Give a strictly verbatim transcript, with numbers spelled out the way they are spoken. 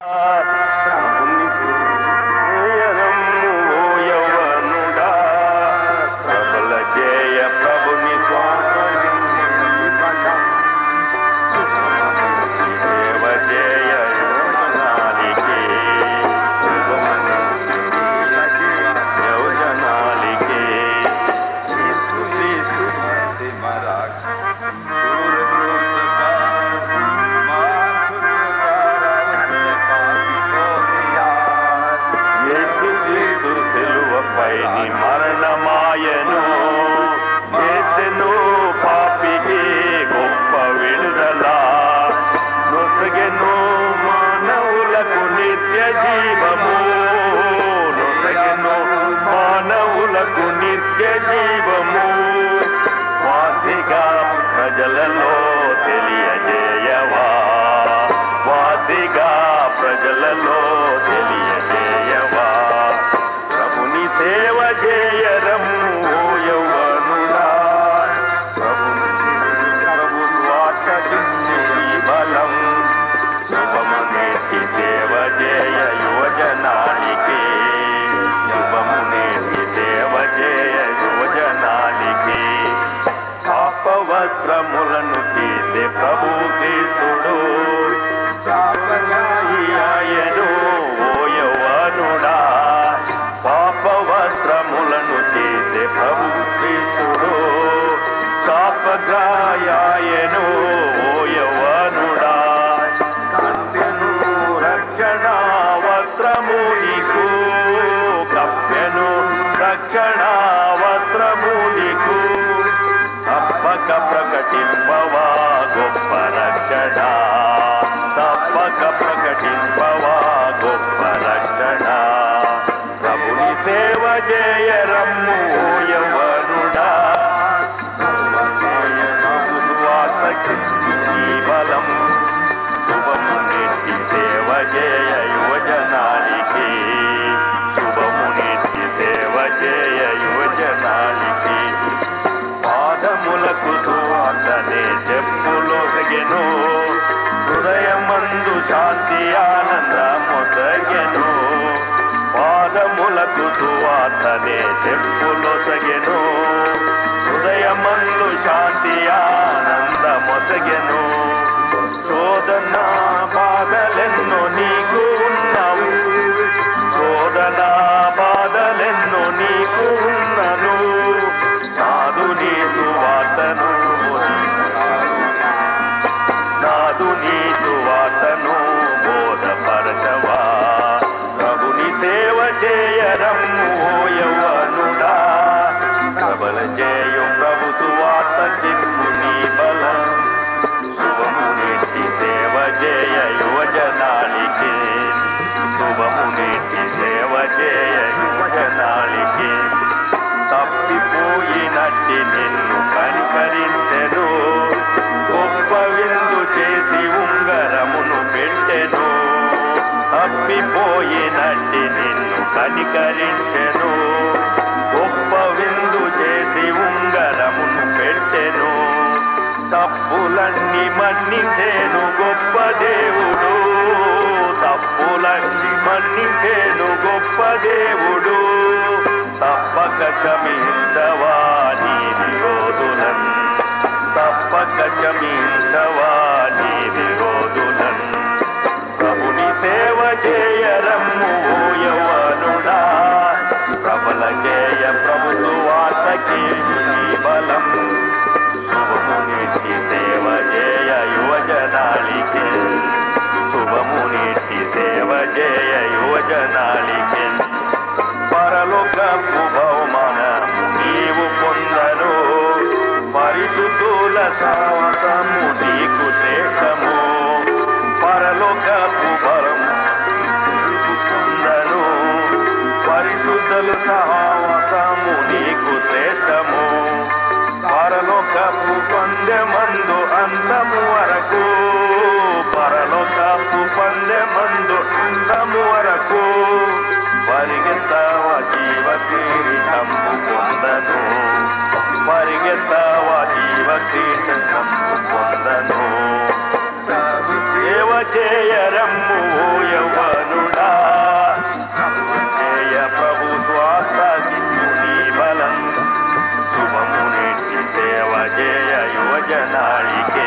ప్రజలలో తెలియజేయవా వాసిగా ప్రజలలో తెలియజేయవా ప్రభుని సేవ చేయరమ్ము యౌవనుడా ప్రభు స్వార్థించు ఈ బలం శుభమునేటి సేవ చేయ యువజనానికి శుభమునేటి సేవ చేయ యువజనానికి వస్త్రములను తీసే ప్రభు క్రీస్తుడు ఆయను ఓ యౌవనుడా పాప వస్త్రములను తీసే ప్రభు క్రీస్తుడు శాపగ్రాయాయను ఓ యౌవనుడా కప్పెను రక్షణ వస్త్రము నీకు కప్పెను రక్షణ వస్త్రము నీకు తప్పక ప్రకటింపవా గొప్ప రక్షణ తప్పక ప్రకటింపవా గొప్ప రక్షణ ప్రభుని సేవ చేయరమ్ము యౌవనుడా ఈ బలం శుభమునేటి సేవ చేయ యువజనానికి శుభమునేటి సేవ చేయ యువజనానికి పాదములకు సువార్తనే చెప్పులొసగెను హృదయమందు శాంతి ఆనందమొసగెను పాదములకు సువార్తనే చెప్పులొసగెను హృదయమందు శాంతి ఆనందమొసగెను శోధన బాధలెన్నో నీకు ఉన్నవు శోధన బాధలెన్నో నీకు ఉన్నను నాదుని సువార్తను నాదుని సువార్తను బోధపరచవా ప్రభుని సేవ చేయరమ్ము యౌవనుడా ప్రబల చేయు ప్రభు సువార్త కిమ్ము నీ బలం శుభమునేటి సేవ చేయ యువజనానికి శుభమునేటి సేవ చేయ యువజనానికి తప్పిపోయినట్టి నిన్ను కనికరించెను గొప్ప విందు చేసి ఉంగరమును పెట్టెను తప్పిపోయినట్టి నిన్ను కనికరించెను గొప్ప విందు చేసి ఉంగరమును పెట్టెను తప్పులన్నీ మన్నించేను గొప్ప దేవుడు తప్పులన్నీ మన్నించేను గొప్ప దేవుడు తప్పక క్షమించవా నీ విరోధులన్ తప్పక క్షమించవా నీ విరోధులన్ ప్రభుని సేవ చేయరమ్ము యౌవనుడా ప్రబల చేయ ప్రభు సువార్తకి నీ బలం శుభమునేటి సేవ చేయ యువజనానికి శుభమునేటి సేవ చేయ యువజనానికి పరలోకపు బహుమానము నీవు పొందను పరిశుద్ధుల సహవాసము నీకు శ్రేష్టము పరలోకపు బలము నీవు పొందను పరిశుద్ధుల సహవాసము నీకు శ్రేష్టము పరలోకపు పందెమందు అంతము వరకు పరలోకపు పందెమందు అంతము వరకు పరిగెత్తవ జీవ కిరీటము పొందను పరిగెత్తవ జీవ కిరీటము పొందను సేవ చేయరమ్ము యౌవ రాజనాళికే